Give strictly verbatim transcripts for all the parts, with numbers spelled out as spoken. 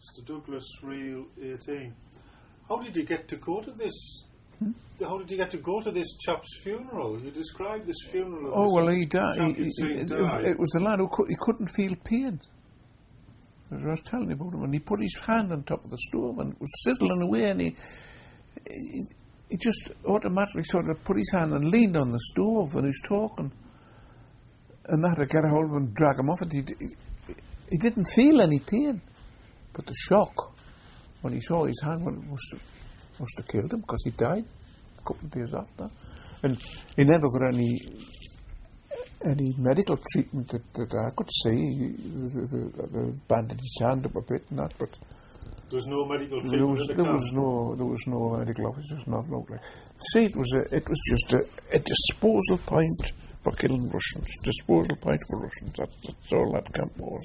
Mister Douglas, Reel eighteen. How did you get to go to this? Hmm? How did you get to go to this chap's funeral? You described this funeral. Of oh this well, he died. He, he, it, it, was, it was the lad who could, he couldn't feel pain. As I was telling you about him, and he put his hand on top of the stove and it was sizzling away, and he, he he just automatically sort of put his hand and leaned on the stove when he was talking, and I had to get a hold of him and drag him off it. He, he, he didn't feel any pain, but the shock when he saw his hand, well, it must have, must have killed him, because he died a couple of days after, and he never got any any medical treatment that, that I could see. The, the, the bandaged his hand up a bit and that, but there was no medical treatment. There was, in the there camp. was no there was no medical officers, nothing like that. See, it was a, it was just a, a disposal point for killing Russians. Disposal point for Russians. That's, that's all that camp was.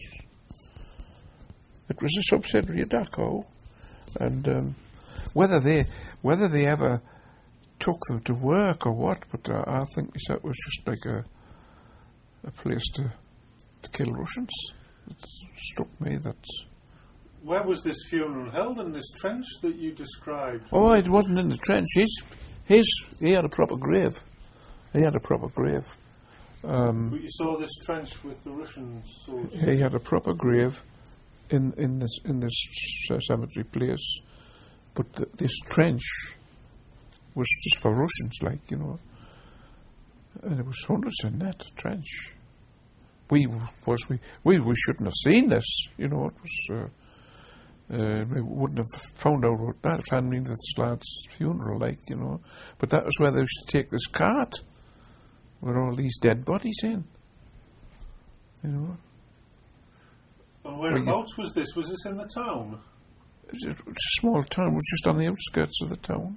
It was a subsidiary of Dachau, and um, whether they whether they ever took them to work or what, but uh, I think that was just like a a place to to kill Russians. It struck me that. Where was this funeral held? In this trench that you described? Oh, it wasn't in the trench. His, his, he had a proper grave. He had a proper grave. Um, but you saw this trench with the Russian soldiers. He had a proper grave in in this in this cemetery place, but the, this trench was just for Russians, like, you know. And it was hundreds in that trench. We was we we we shouldn't have seen this, you know. It was. Uh, Uh, we wouldn't have found out about that if it hadn't been this lad's funeral, like, you know. But that was where they used to take this cart with all these dead bodies in, you know. And whereabouts was this? Was this in the town? It was, it was a small town. It was just on the outskirts of the town.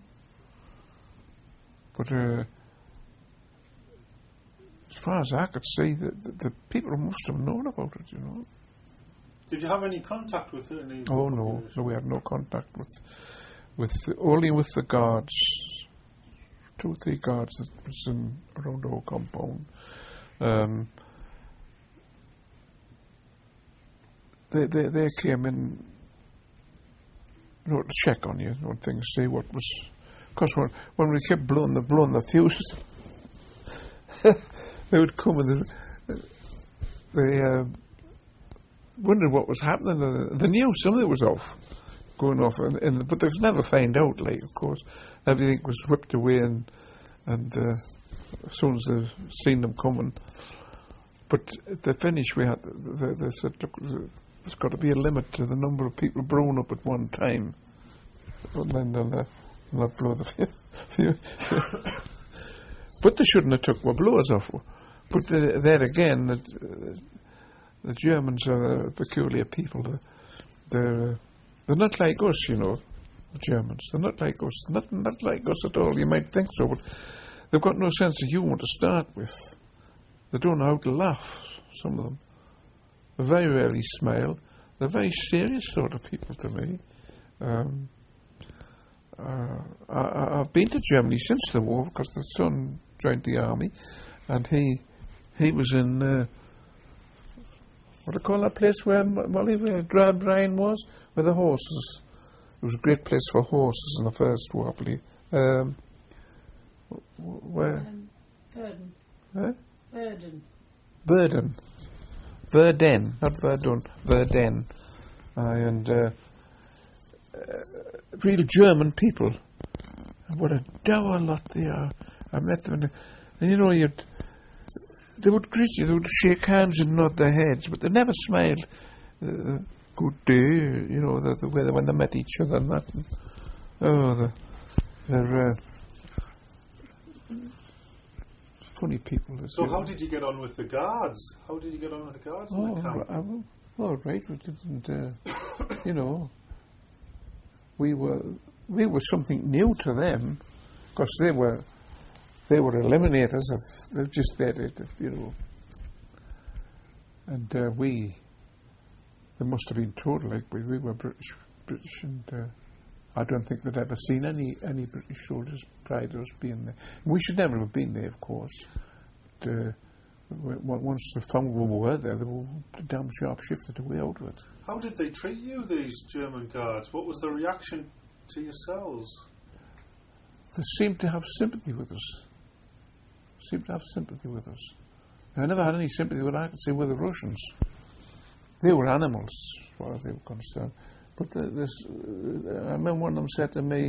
But uh, as far as I could see, the, the, the people must have known about it, you know. Did you have any contact with any? Oh no, no, we had no contact with, with only with the guards, two or three guards that was in around our compound. Um, they they they came in, you know, to check on you, you know, things, see what was, because when when we kept blowing the blowing the fuses, they would come and they. they uh, wondered what was happening. They knew something was off, going off, and, and but they was never found out. Like, of course, everything was whipped away, and and uh, as soon as they seen them coming. But at the finish, we had they, they said, "Look, there's got to be a limit to the number of people blown up at one time, and then they'll uh, not blow the few." But they shouldn't have took our blowers off. But uh, there again. Uh, The Germans are a peculiar people. They're, they're, uh, they're not like us, you know, the Germans. They're not like us. Not, not like us at all. You might think so, but they've got no sense of humour to start with. They don't know how to laugh, some of them. They very rarely smile. They're very serious sort of people to me. Um, uh, I, I've been to Germany since the war, because the son joined the army, and he he was in... Uh, what do you call that place where Molly, where Drab Brian was? Where the horses. It was a great place for horses in the first war, I believe. Um, where? Um, Verdun. Huh? Verdun. Verdun. Verdun, not Verdun. Verdun. Aye, and uh, uh, real German people. What a dour lot they are. I met them, and, and you know, you'd. They would greet you, they would shake hands and nod their heads, but they never smiled. Uh, good day, you know, the, the way they, when they met each other and that. And, oh, the, they're uh, funny people. So how did you get on with the guards? How did you get on with the guards oh, in the camp? I, I, all right, we didn't, uh, you know, we were, we were something new to them, because they were... They were eliminators of, they just did it, you know. And uh, we, they must have been told, like, we, we were British, British, and uh, I don't think they'd ever seen any, any British soldiers prior to us being there. And we should never have been there, of course. But, uh, Once they found we were there, they were damn sharp shifted away out of it. How did they treat you, these German guards? What was the reaction to yourselves? They seemed to have sympathy with us. Seemed to have sympathy with us. I never had any sympathy with, I could say, with the Russians. They were animals, as far as they were concerned. But the, this, uh, I remember one of them said to me,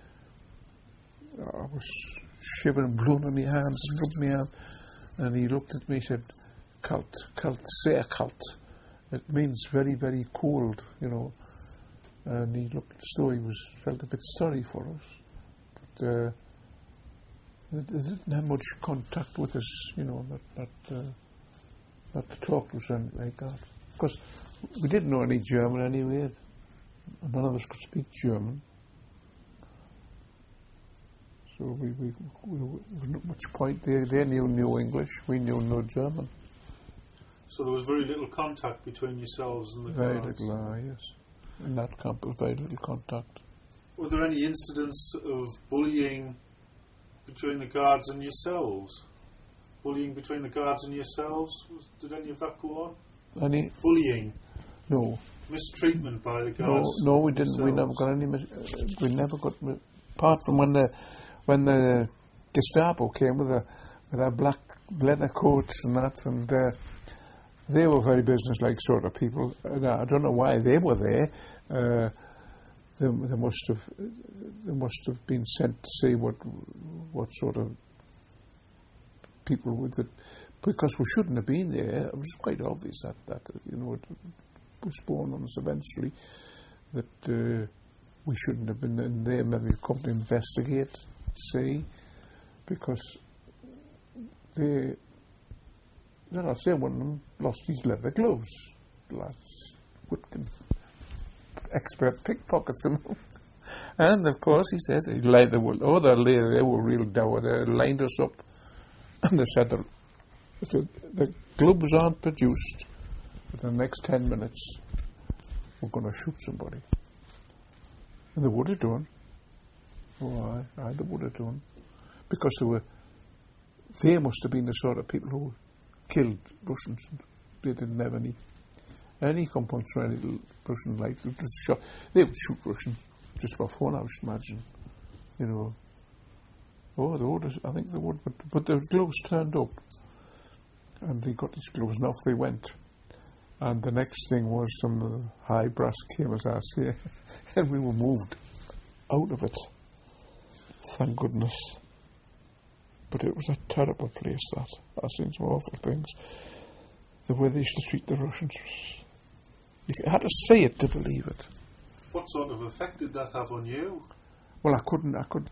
I was shivering, blood on my hands, and rubbed my hand, and he looked at me and said, "Kalt, kalt, sehr kalt." It means very, very cold, you know. And he looked as though he was felt a bit sorry for us. But uh, they, they didn't have much contact with us, you know, not not, uh, not to talk to us or anything like that. Because we didn't know any German anyway. None of us could speak German. So we, we, we, we was not much point. They, they knew no English, we knew no German. So there was very little contact between yourselves and the Very guards? little, uh, yes. In that camp, there was very little contact. Were there any incidents of bullying between the guards and yourselves? Bullying between the guards and yourselves? Was, did any of that go on? Any? Bullying? No. Mistreatment by the No, guards? no, we didn't. We never themselves? got any. mis- uh, We never got. mi- Apart from when the when the Gestapo came with the with their black leather coats and that, and uh, they were very businesslike sort of people. And I don't know why they were there. Uh, they, they must have they must have been sent to see what what sort of people with it, because we shouldn't have been there. It was quite obvious that that you know it was born on us eventually that uh, we shouldn't have been in there. Maybe come to investigate, see, because they. Then I say one of them lost his leather gloves. Last Whitkin, expert pickpockets them. And of course he says he laid the oh they they were real dour. They lined us up and they said the, the, the gloves aren't produced within the next ten minutes. We're going to shoot somebody. And they would have done. Oh, aye, aye, they would have done. Because they were, they must have been the sort of people who killed Russians. They didn't have any, any compunction for any little Russian like they just shot. They would shoot Russians just for fun, I should imagine. You know. Oh, they would have, I think they would, but, but the gloves turned up. And they got these gloves and off they went. And the next thing was some of the high brass came, as I say, and we were moved out of it. Thank goodness. But it was a terrible place, that. I've seen some awful things. The way they used to treat the Russians. You had to see it to believe it. What sort of effect did that have on you? Well, I couldn't, I could,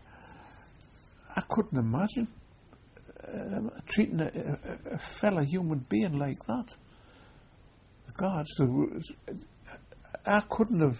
I couldn't imagine uh, treating a, a, a fellow human being like that. The guards, there was, I couldn't have.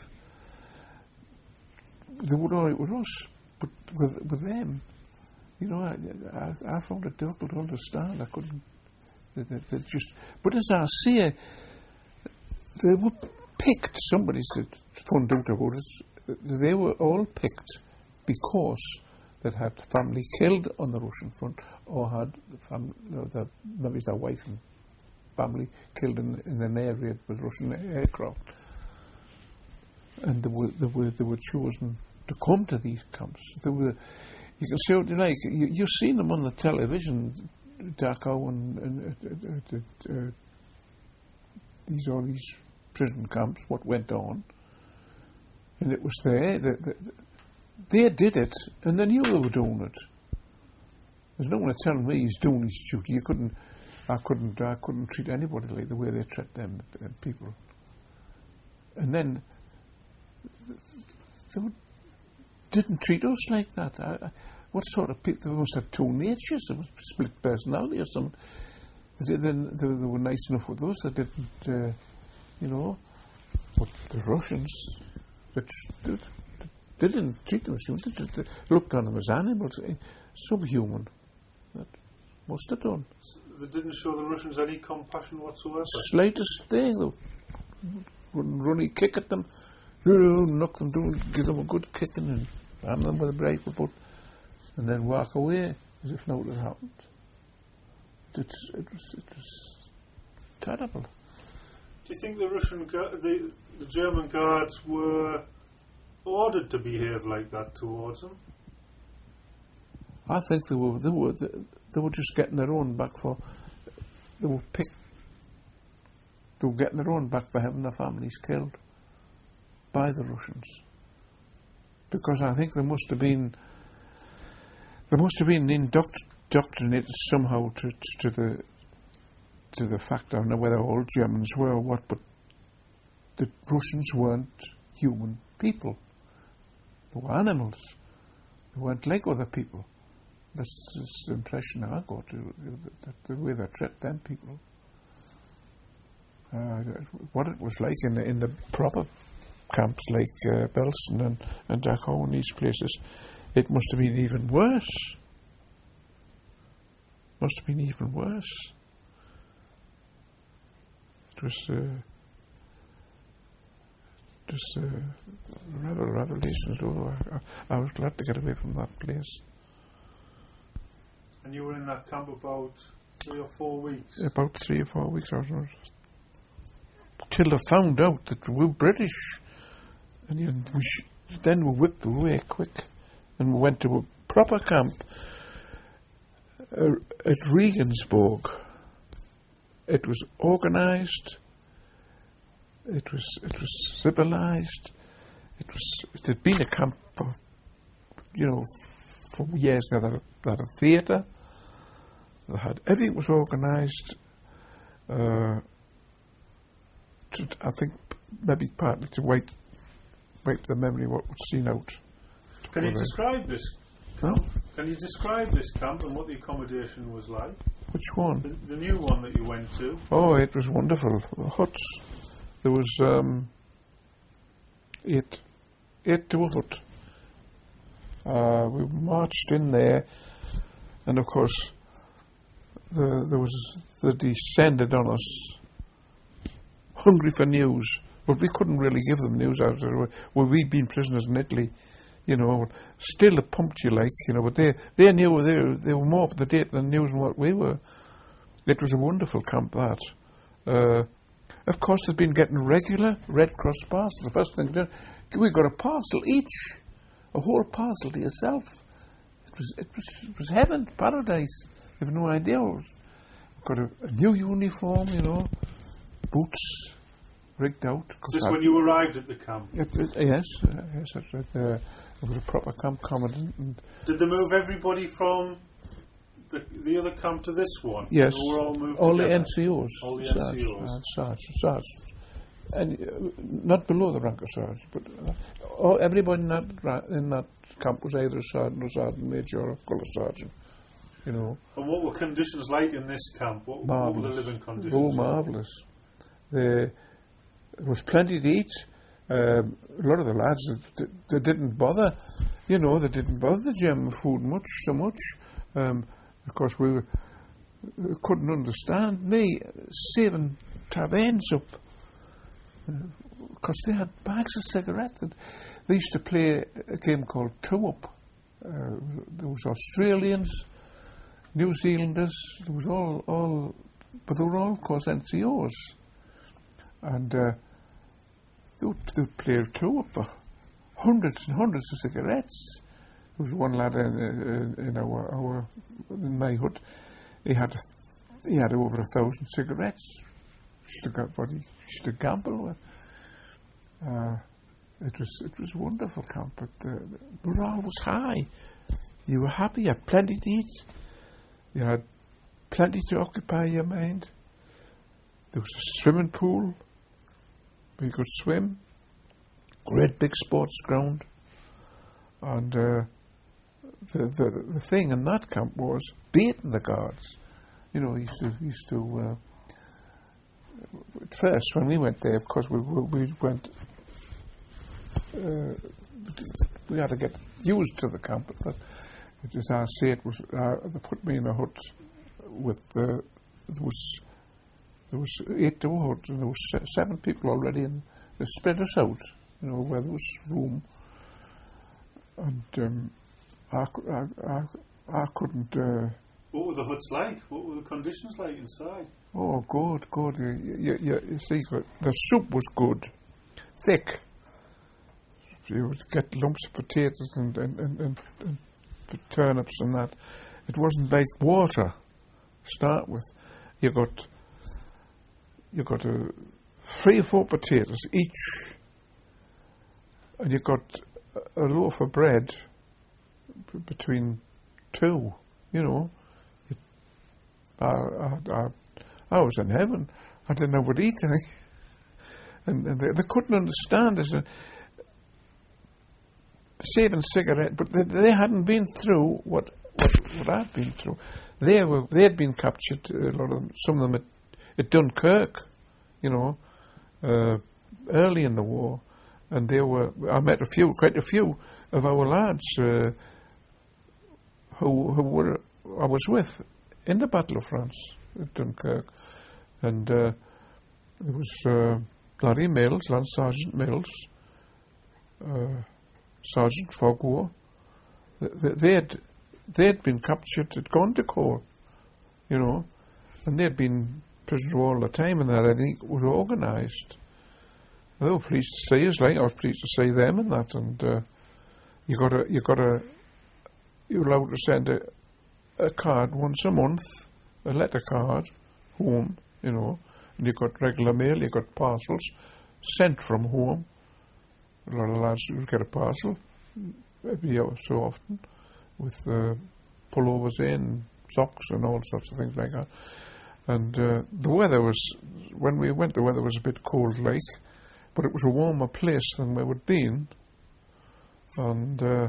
They were all right with us, but with with them, you know, I, I, I found it difficult to understand. I couldn't. They, they, they just. But as I say, they were picked. Somebody said found out about it. They were all picked because they had family killed on the Russian front, or had the family, the, maybe their wife and family killed in, in an area with Russian aircraft, and they were they were they were chosen to come to these camps. They were, you can see what they like. You, you've seen them on the television, Dachau and, and uh, uh, uh, these all these prison camps. What went on, and it was there. They, they, they did it, and they knew they were doing it. There's no one telling me he's doing his duty. You couldn't. I couldn't. I couldn't treat anybody like the way they treat them, them people. And then they would, didn't treat us like that. I, I, what sort of people? They must have two natures. They must split personality or something. They, they, they, they were nice enough with us. They didn't, uh, you know. But the Russians, they, they, they didn't treat them as human. They, they looked on them as animals, subhuman. That must have done. They didn't show the Russians any compassion whatsoever? Slightest thing, though. Wouldn't really kick at them, knock them down, give them a good kicking and ram them with a rifle butt, and then walk away as if nothing had happened. it, it was it was terrible. Do you think the Russian, gu- the the German guards were ordered to behave like that towards them? I think they were they were they, they were just getting their own back for they were picked. They were getting their own back for having their families killed by the Russians, because I think they must have been they must have been indoctrinated somehow to, to, to the to the fact. I don't know whether all Germans were or what, but the Russians weren't human people. They were animals. They weren't like other people. That's, that's the impression I got, that the way they treat them people. Uh, what it was like in the, in the proper camps like uh, Belsen and, and Dachau and these places, it must have been even worse. Must have been even worse. It was uh, just uh, revel, revelations. Oh, I, I was glad to get away from that place. And you were in that camp about three or four weeks? About three or four weeks, I was not. Till I found out that we were British. And you know, we sh- then we whipped away quick. And we went to a proper camp uh, at Regensburg. It was organised. It was it was civilised. It was it had been a camp for you know for years now. That they had a theatre. They had everything was organised. Uh, to, I think maybe partly to wipe wipe the memory of what was seen out. Can you describe this Huh? camp? Can you describe this camp and what the accommodation was like? Which one? The, the new one that you went to. Oh, it was wonderful. The huts. There was um, eight, eight to a hut. Uh, we marched in there, and of course, the, there was they descended on us, hungry for news. But we couldn't really give them news out there. Well, we'd been prisoners in Italy, you know. Still, it pumped you like, you know. But they they knew they were, they were more up to date than news than what we were. It was a wonderful camp, that. Uh, of course, they've been getting regular Red Cross parcels. The first thing they did, we got a parcel each, a whole parcel to yourself. It was it was it was heaven, paradise. You have no idea. It was, got a, a new uniform, you know, boots rigged out. Is this when you arrived at the camp? It, it, yes, uh, yes, that's right. Uh, it was a proper camp commandant. And Did they move everybody from the the other camp to this one? yes, They were all moved all together? the N C Os. All the Sarge, N C Os. Uh, Sarge, Sarge. And uh, not below the rank of sergeant, but uh, all, everybody in that, ra- in that camp was either a sergeant or sergeant major or a colour sergeant, you know. And what were conditions like in this camp? What, what were the living conditions? Oh, marvellous. There was plenty to eat. Um, a lot of the lads, they, they didn't bother, you know, they didn't bother the German food much, so much. Um, of course, we were, we couldn't understand me saving taverns up. Because they had bags of cigarettes. And they used to play a game called Two Up. Uh, there was Australians, New Zealanders, there was all, all, but they were all, of course, N C Os. And uh, they, would, they would play Two Up for hundreds and hundreds of cigarettes. There was one lad in, in, in our, our in my hut. He had he had over a thousand cigarettes. Used to go, what he used to gamble with. Uh, it was it was a wonderful camp, but uh, the morale was high. You were happy. You had plenty to eat. You had plenty to occupy your mind. There was a swimming pool where you could swim. Great big sports ground. And uh, the, the the thing in that camp was beating the guards. You know, used to used to. Uh, at first, when we went there, of course, we we, we went. Uh, we had to get used to the camp. But as I say, it was uh, they put me in a hut with uh, there was there was eight to a hut, and there was se- seven people already, and they spread us out. You know, where there was room. And um, I, cou- I, I, I couldn't uh, What were the huts like? What were the conditions like inside? Oh, good, good. You, you, you, you see, good. The soup was good, thick. You would get lumps of potatoes and, and, and, and, and turnips and that. It wasn't like water to start with. You got you got uh, three or four potatoes each, and you got a, a loaf of bread b- between two. You know, it, I, I, I, I was in heaven. I didn't know what to eat anything, and, and they, they couldn't understand us. Saving cigarette, but they, they hadn't been through what, what what I've been through. They were they had been captured. A lot of them, some of them at, at Dunkirk, you know, uh, early in the war, and they were. I met a few, quite a few of our lads uh, who who were I was with in the Battle of France at Dunkirk, and uh, there was uh, Larry Mills, Lance Sergeant Mills. Uh, Sergeant Fogwar, they had they had been captured at Gondokor, you know, and they'd been prisoner all the time, and that I think was organised. They were pleased to see us, like I was pleased to see them and that, and uh, you got to you got to you're allowed to send a, a card once a month, a letter card home, you know, and you got regular mail, you got parcels sent from home. A lot of lads would get a parcel every so often with uh, pullovers in, socks and all sorts of things like that. And uh, the weather was, when we went, the weather was a bit cold like, but it was a warmer place than we had been. And uh,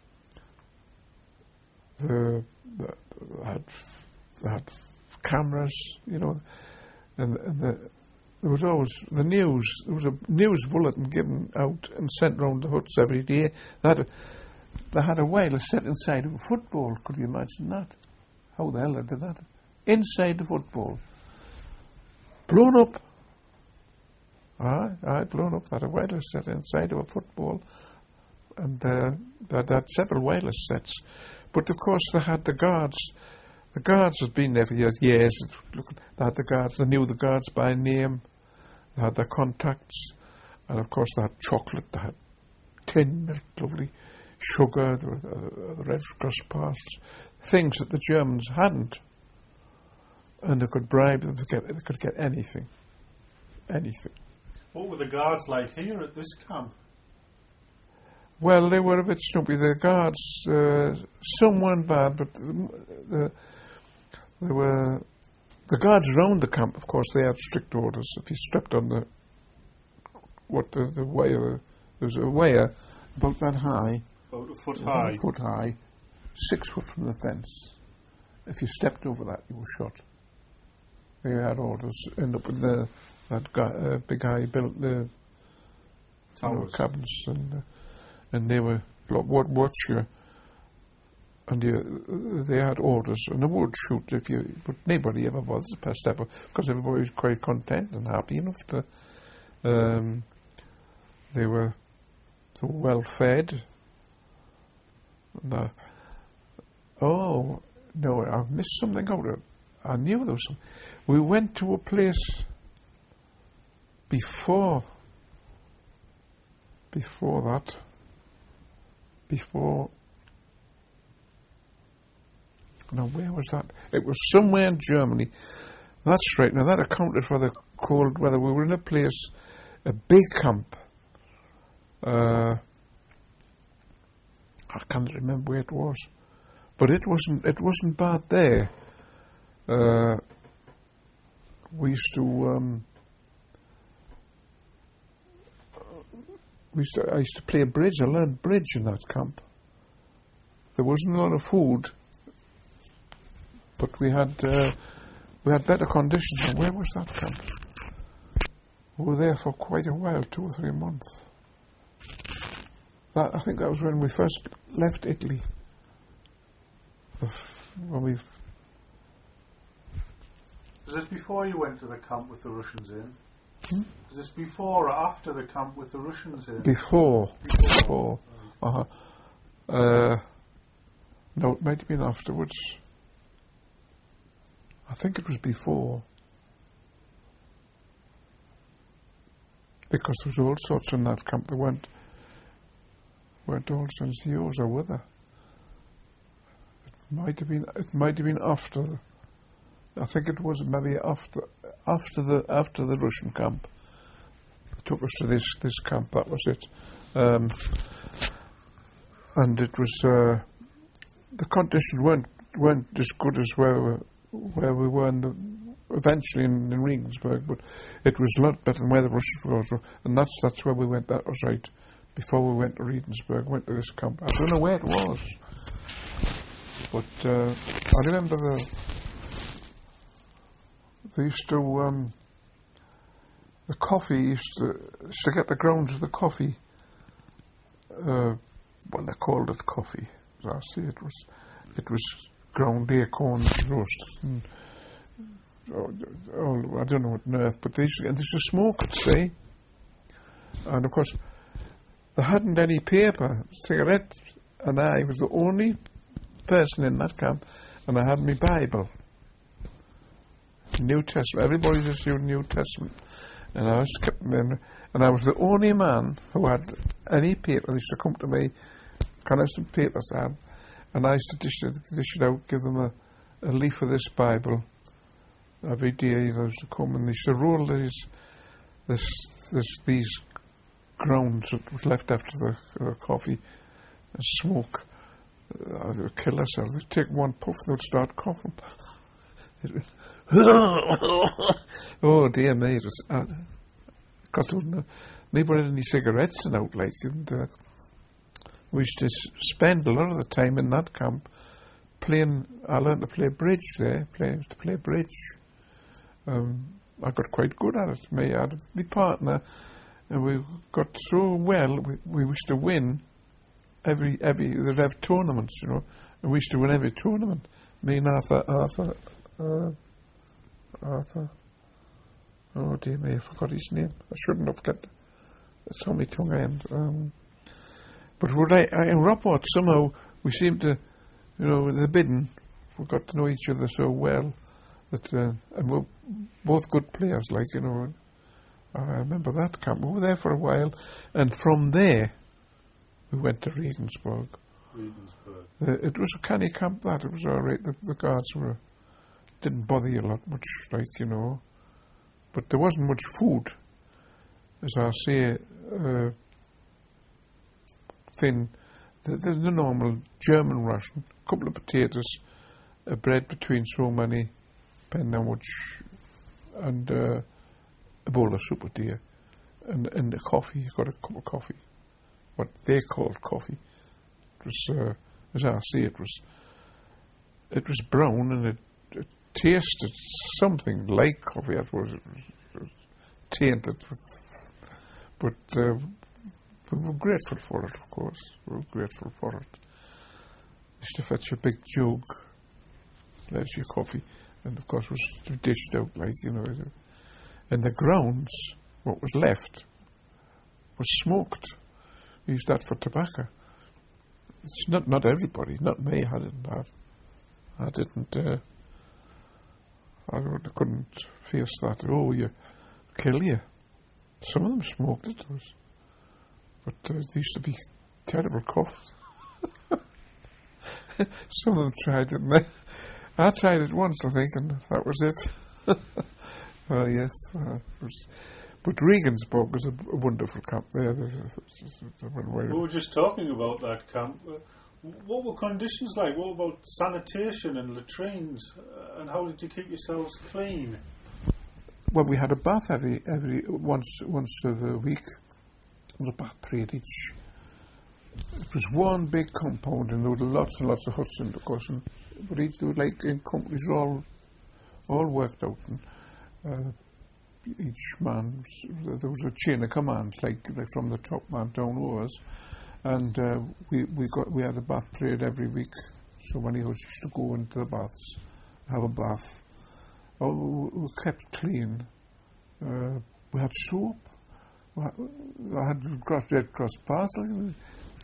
the, the they had, they had cameras, you know, and, and the There was always the news. There was a news bulletin given out and sent round the huts every day. They had a, they had a wireless set inside of a football. Could you imagine that? How the hell they did that? Inside the football. Blown up. Aye, aye, blown up. They had a wireless set inside of a football. And uh, they had several wireless sets. But of course they had the guards. The guards had been there for years. years. Look, they had the guards. They knew the guards by name. They had their contacts, and of course they had chocolate. They had tin milk, lovely sugar. The, uh, the Red Cross passes, things that the Germans hadn't, and they could bribe them to get. They could get anything, anything. What were the guards like here at this camp? Well, they were a bit snoopy. The guards, uh, some weren't bad, but the, the There were the guards around the camp. Of course, they had strict orders. If you stepped on the what the, the wire, there was a wire about that high, about a foot high, a foot high, six foot from the fence. If you stepped over that, you were shot. They had orders. End up in the that guy, uh, big guy built the you know, cabins, and uh, and they were what watch you. And you, they had orders, and they would shoot if you, but nobody ever bothers to pass step because everybody was quite content and happy enough to. Um, they were so well fed. And, uh, oh no, I missed something out. Of, I knew there was some. We went to a place before. Before that. Before. Now, where was that? It was somewhere in Germany. That's right. Now, that accounted for the cold weather. We were in a place, a big camp. Uh, I can't remember where it was, but it wasn't. It wasn't bad there. Uh, we used to. Um, we used to. I used to play bridge. I learned bridge in that camp. There wasn't a lot of food. But we had uh, we had better conditions. And where was that camp? We were there for quite a while, two or three months. That I think that was when we first left Italy. The f- when we. Was this before you went to the camp with the Russians in? Hmm? Was this before or after the camp with the Russians in? Before. Before. Uh-huh. Uh, no, it might have been afterwards. I think it was before. Because there was all sorts in that camp. There weren't, weren't all N C Os or were there? It might have been. It might have been after. The, I think it was maybe after after the after the Russian camp. They took us to this this camp. That was it, um, and it was uh, the conditions weren't weren't as good as where we, where we were in the. Eventually in, in Regensburg, but it was a lot better than where the Russians were, and that's that's where we went. That was right before we went to Regensburg. Went to this camp. I don't know where it was, but uh, I remember the they used to um, the coffee used to used to get the grounds of the coffee. Uh, well, they called it coffee. As I see, it was it was ground acorns roasted. And, Oh, oh, I don't know what on earth, but they used to, they used to smoke it, see? And of course, they hadn't any paper, cigarettes, and I was the only person in that camp, and I had my Bible, New Testament. Everybody just used New Testament, and I was and I was the only man who had any paper. They used to come to me, can I have some paper, Sam? And I used to dish it, dish it out, give them a, a leaf of this Bible. Every day they used to come and they used to roll these, this, this, these grounds that was left after the, the coffee and smoke. Uh, they would kill themselves. They'd take one puff and they'd start coughing. Oh dear me, it was, uh, because there wasn't nobody had any cigarettes and out like, and uh, we used to s- spend a lot of the time in that camp playing. I learned to play bridge there, play, to play bridge. Um, I got quite good at it. Me, I had my partner, and we got so well. We, we used to win every every. They'd have tournaments, you know, and we used to win every tournament. Me and Arthur, Arthur, uh, Arthur. Oh dear me, I forgot his name. I shouldn't have got. It's on my tongue end. Um, but what I, I in Ropport somehow we seemed to, you know, the bidding, we got to know each other so well. That, uh, and we're both good players, like, you know. I remember that camp. We were there for a while, and from there we went to Regensburg. Regensburg. Uh, it was a canny camp, that. It was all right. The, the guards were didn't bother you a lot much, like, you know. But there wasn't much food. As I say, uh, thin, the, the, the normal German ration, a couple of potatoes, a bread between so many, depending on which, and uh, a bowl of soup a day, and and a coffee. You got a cup of coffee, what they called coffee. It was, uh, as I see, it was, it was brown and it, it tasted something like coffee. It was, it was, it was tainted, with, but uh, we were grateful for it. Of course, we were grateful for it. Used to fetch a big jug, there's your coffee. And of course, it was dished out, like, you know. And the grounds, what was left, was smoked. We used that for tobacco. It's not not everybody, not me. I didn't have. I didn't. Uh, I couldn't face that. Oh, you kill you. Some of them smoked it, was, but uh, there used to be terrible coughs. Some of them tried it. And they, I tried it once, I think, and that was it. Oh, yes. Uh, it was, but Regensburg was a, a wonderful camp there. We were just talking about that camp. Uh, what were conditions like? What about sanitation and latrines? Uh, and how did you keep yourselves clean? Well, we had a bath every every once once of a week. It was a bath period each. It was one big compound, and there were lots and lots of huts in the course. And, but each there was like in companies all all worked out. And, uh, each man, there was a chain of command, like, like from the top man down ours, and uh, we we got we had a bath period every week. So many of us used to go into the baths, have a bath. Oh, we were kept clean. Uh, we had soap. I had Red Cross parcel,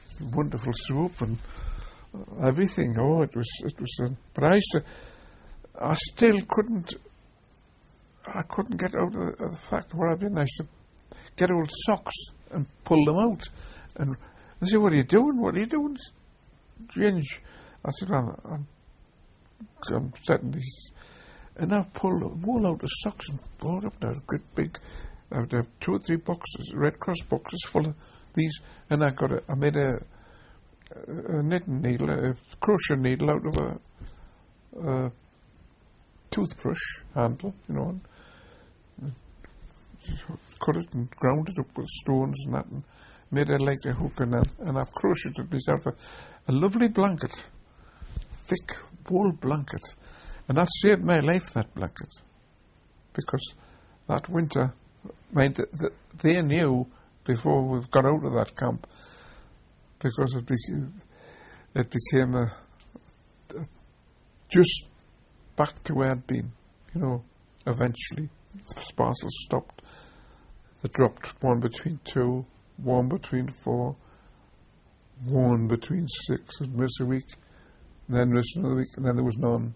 wonderful soap and everything. Oh, it was it was. Uh, but I used to. I still couldn't, I couldn't get out of the, of the fact what I've been. I used to get old socks and pull them out. And they say, what are you doing? What are you doing? Ginge. I said, I'm, I'm, I'm setting these. And I pulled the wool out of socks and brought up there, a good big, I would have two or three boxes, Red Cross boxes full of these. And I got a, I made a, a knitting needle, a crochet needle out of a, a toothbrush handle, you know, and cut it and ground it up with stones and that, and made it like a hook, and, and I've crocheted myself a, a lovely blanket, thick wool blanket, and that saved my life, that blanket, because that winter, mind, the, the, they knew before we got out of that camp, because it became, it became a, a just back to where I'd been, you know, eventually. The parcels stopped. They dropped one between two, one between four, one between six, and miss a week, and then miss another week, and then there was none.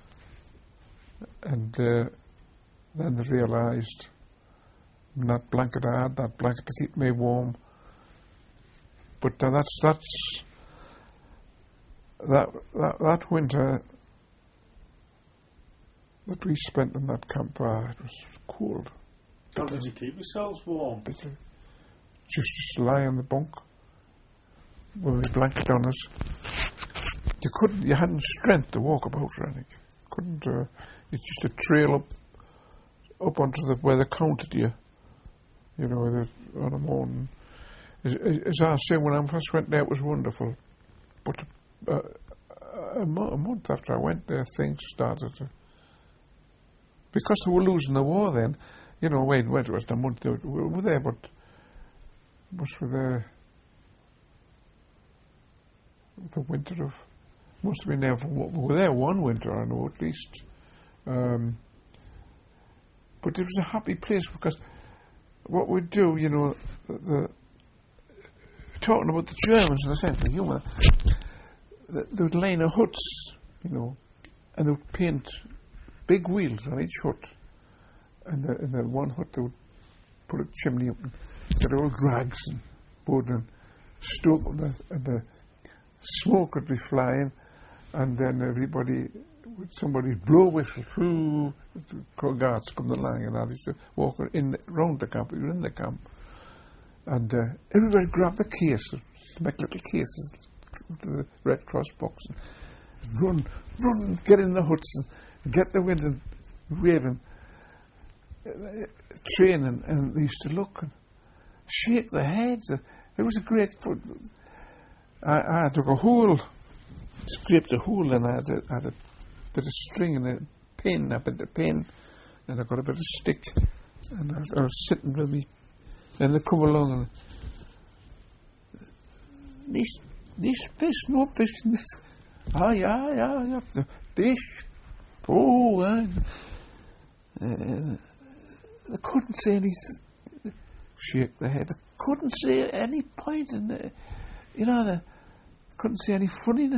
And uh, then they realised that blanket I had, that blanket to keep me warm. But uh, that's that's that that that winter that we spent in that camp, uh, it was cold. How did you keep yourselves warm? Bitter. Just, just lie on the bunk with a blanket on us. You couldn't, you hadn't strength to walk about or anything. Couldn't, uh, it's just a trail up, up onto the, where they counted you, you know, the, on a morning. As, as I say, when I first went there, it was wonderful. But uh, a, mo- a month after I went there, things started to, because they were losing the war then, you know, wait, wait, it was the month they were, we were there, but must be the, the winter of, must have been there, for, we were there one winter, I know, at least. Um, but it was a happy place, because what we'd do, you know, the, the talking about the Germans in the sense of humour, they would line of huts, you know, and they would paint big wheels on each hut, and the, in the one hut they would put a chimney up and get old rags and wood and stoke up, the, and the smoke would be flying, and then everybody, with somebody blow whistle, whoo, the guards come the line, and I used to walk in round the camp. We were in the camp, and uh, everybody grabbed the case, make little cases to the Red Cross box, and run, run, get in the huts and get the wind and waving, uh, training, and they used to look and shake their heads. It was a great fun. I, I took a hole, scraped a hole, and I had a, I had a bit of string and a pin, a bit of pin, and I got a bit of stick, and I was, I was sitting with me, and they come along and these these fish, no fish in this. Ah, yeah, yeah, yeah, the fish. Oh, uh, uh, they couldn't see any. Shake their head. They couldn't see any point in the, you know, they couldn't see any funniness.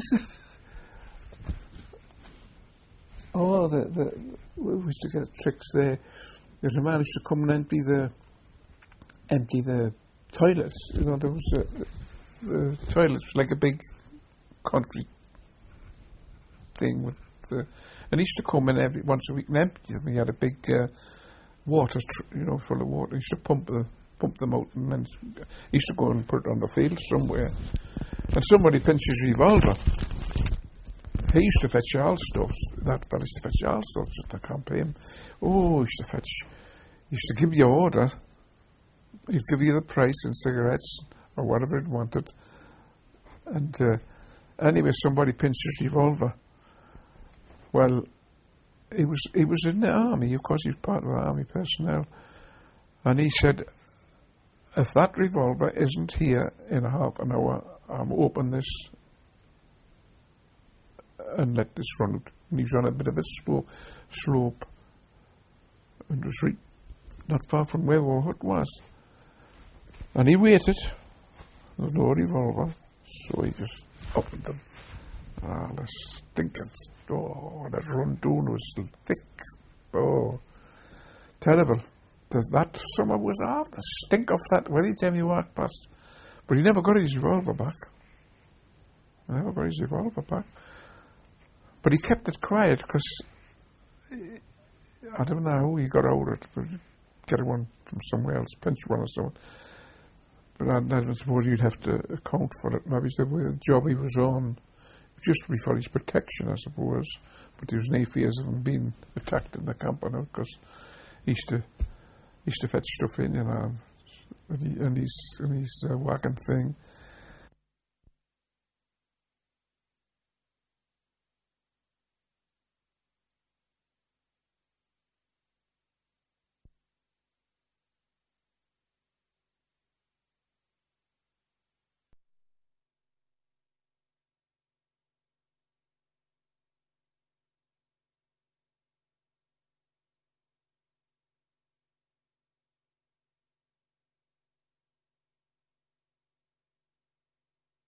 Oh, the, the, we used to get tricks there. There's a man who used to come and empty the, empty the toilets. You know, there was a, the toilets was like a big concrete thing with the, and he used to come in every once a week and empty them. He had a big uh, water, tr- you know, full of water. He used to pump the, pump them out, and then he used to go and put it on the field somewhere. And somebody pinched his revolver. He used to fetch all stuff. That fellow used to fetch all stuff at the campaign. Oh, he used to fetch. He used to give you order. He'd give you the price in cigarettes or whatever he wanted. And uh, anyway, somebody pinched his revolver. Well, he was he was in the army. Of course, he was part of the army personnel. And he said, "If that revolver isn't here in a half an hour, I'm open this and let this run out." And he was on a bit of a slope, slope, and it was right not far from where our hut was. And he waited. There was no revolver, so he just opened them. Ah, the stinking Oh, that run down was thick. Oh, terrible. The, that summer was off. The stink of that every time you walked past. But he never got his revolver back. He never got his revolver back. But he kept it quiet because I don't know how he got out of it. But get one from somewhere else, pinch one or something. But I, I suppose you'd have to account for it. Maybe it's the job he was on, just before his protection, I suppose. But there was no fears of him being attacked in the camp, you know, because he used to, he used to fetch stuff in, you know, and, he, and his, and his uh, wagon thing.